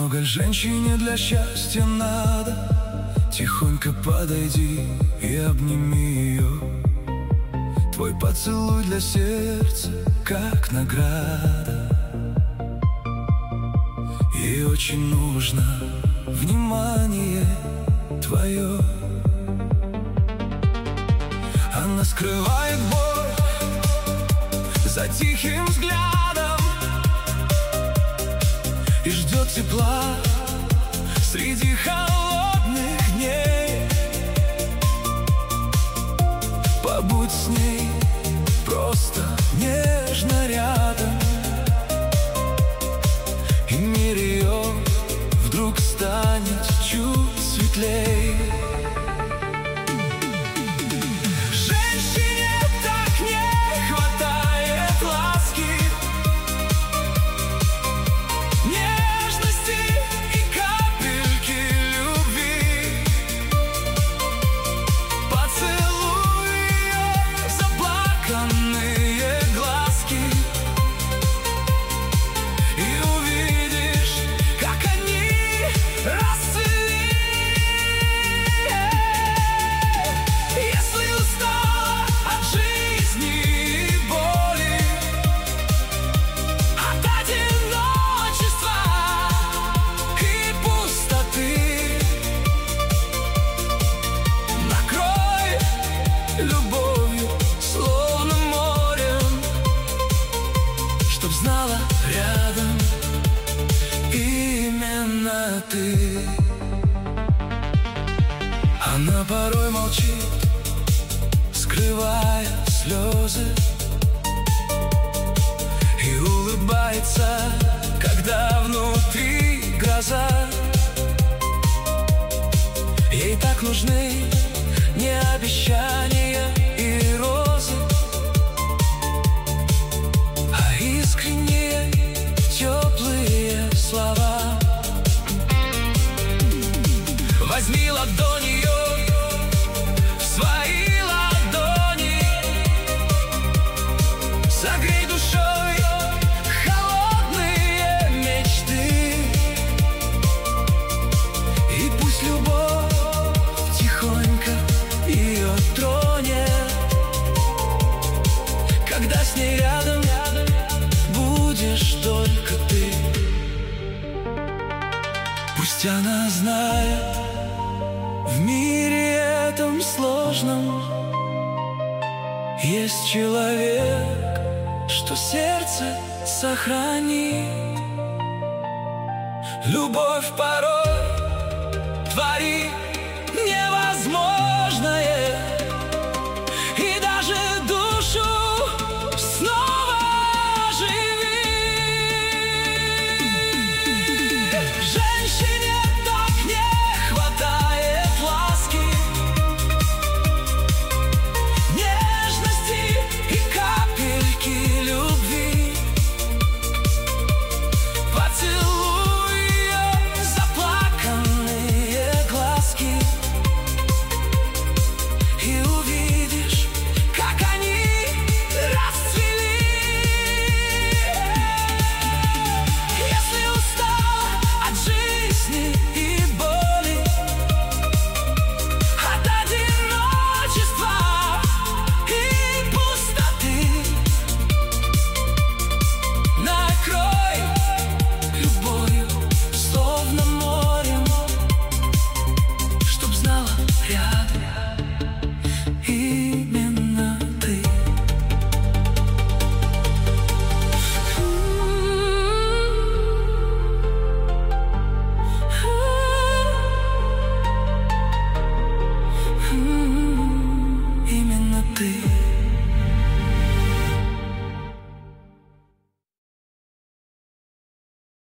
Много женщине для счастья надо. Тихонько подойди и обними ее. Твой поцелуй для сердца, как награда. Ей очень нужно внимание твое. Она скрывает боль за тихим взглядом и ждет тепла среди холодных дней. Побудь с ней просто нежно рядом, и мир ее вдруг станет чуть светлей. Женщине так не хватает ласки, нежности и капельки любви. Поцелуй ее заплаканные глазки, и увидишь, как они расцвели. Если устала от жизни и боли, от одиночества и пустоты, накрой любовью, словно морем, чтоб знала рядом именно ты. Она порой молчит, скрывая слезы, и улыбается, когда внутри гроза. Ей так нужны не обещания и розы, а искренние теплые слова. Возьми ладонь ее в свои ладони, согрей душой холодные мечты, и пусть любовь тихонько ее тронет, когда с ней рядом будешь только ты. Пусть она знает, в мире этом сложном есть человек, что сердце сохранит. Любовь порой творит